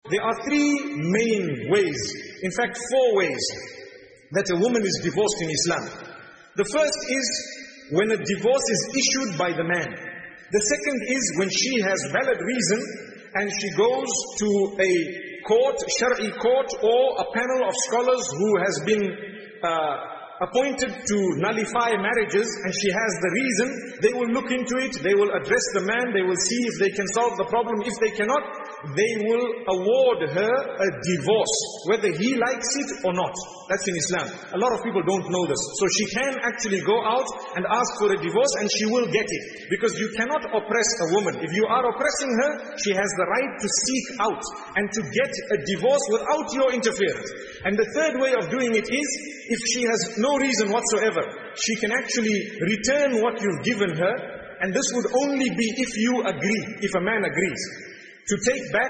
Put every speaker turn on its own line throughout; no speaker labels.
There are three main ways, in fact 4 ways, that a woman is divorced in Islam. The first is when a divorce is issued by the man. The second is when she has valid reason and she goes to a court, Shari court, or a panel of scholars who has been appointed to nullify marriages, and she has the reason. They will look into it, they will address the man, they will see if they can solve the problem. If they cannot, they will award her a divorce, whether he likes it or not. That's in Islam. A lot of people don't know this. So she can actually go out and ask for a divorce, and she will get it. Because you cannot oppress a woman. If you are oppressing her, she has the right to seek out and to get a divorce without your interference. And the third way of doing it is, if she has no reason whatsoever, she can actually return what you've given her, and this would only be if you agree, if a man agrees, to take back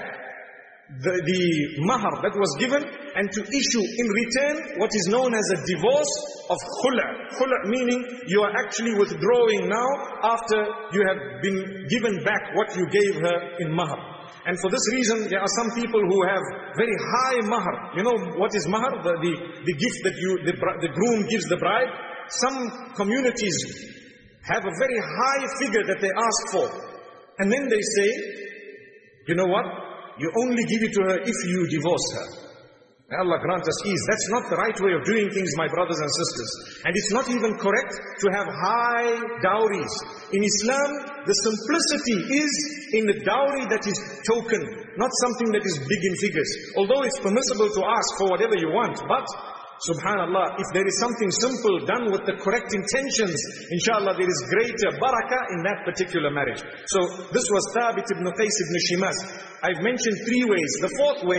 the mahar that was given, and to issue in return what is known as a divorce of khula'. Khula' meaning you are actually withdrawing now after you have been given back what you gave her in mahar. And for this reason, there are some people who have very high mahar. You know what is mahar? The gift that the groom gives the bride. Some communities have a very high figure that they ask for. And then they say, you know what? You only give it to her if you divorce her. May Allah grant us ease. That's not the right way of doing things, my brothers and sisters. And it's not even correct to have high dowries. In Islam, the simplicity is in the dowry that is token, not something that is big in figures. Although it's permissible to ask for whatever you want, but subhanallah, if there is something simple done with the correct intentions, inshallah there is greater barakah in that particular marriage. So this was Thabit ibn Qais ibn Shimas. I've mentioned 3 ways. The 4th way,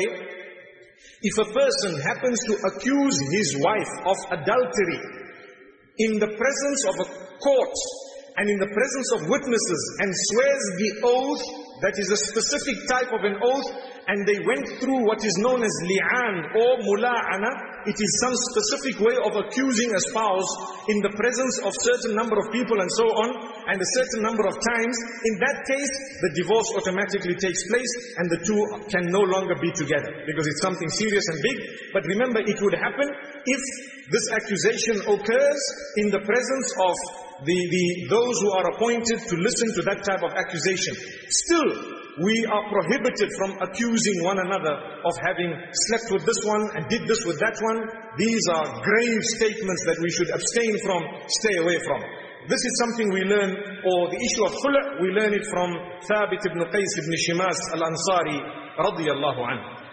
if a person happens to accuse his wife of adultery in the presence of a court and in the presence of witnesses, and swears the oath that is a specific type of an oath, and they went through what is known as li'an or mula'ana, it is some specific way of accusing a spouse in the presence of certain number of people and so on, and a certain number of times. In that case, the divorce automatically takes place, and the two can no longer be together, because it's something serious and big. But remember, it would happen if this accusation occurs in the presence of those who are appointed to listen to that type of accusation. Still, we are prohibited from accusing one another of having slept with this one and did this with that one. These are grave statements that we should abstain from, stay away from. This is something we learn, or the issue of khula', we learn it from Thabit ibn Qais ibn Shimas al-Ansari radiyallahu anhu.